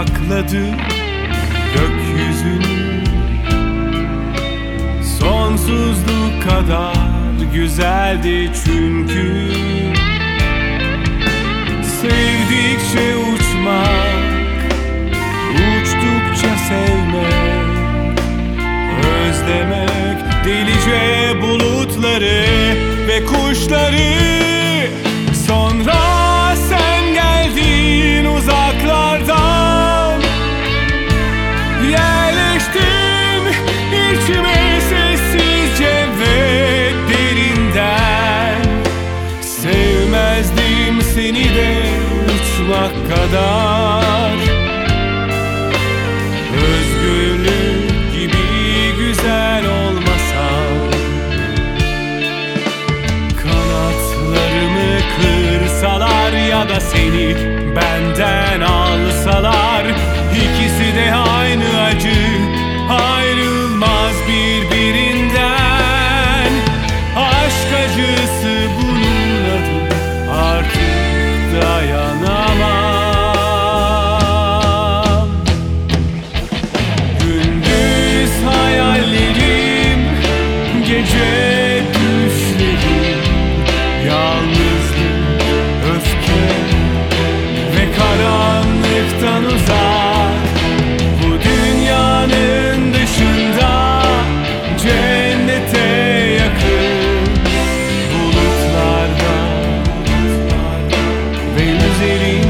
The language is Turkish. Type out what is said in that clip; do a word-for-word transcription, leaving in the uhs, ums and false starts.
kucakladı gökyüzünü. Sonsuzluk kadar güzeldi çünkü. Sevdikçe uçmak, uçtukça sevmek, özlemek delice bulutları ve kuşları. Sonra sen geldin uzaklardan, yerleştin içime sessizce ve derinden. Sevmezdim seni de uçmak kadar. Özgürlük gibi güzel olmasa, kanatlarımı kırsalar ya da seni benden alsalar, ikisi de aynı acı, ayrılmaz birbirinden. Aşk acısı bunun adı, artık dayanamam. Gündüz hayallerim, gece düşlerim, yalnızlık, öfke ve karanlıktan uzak. Bu dünyanın dışında cennete yakın bulutlarda ve üzerinde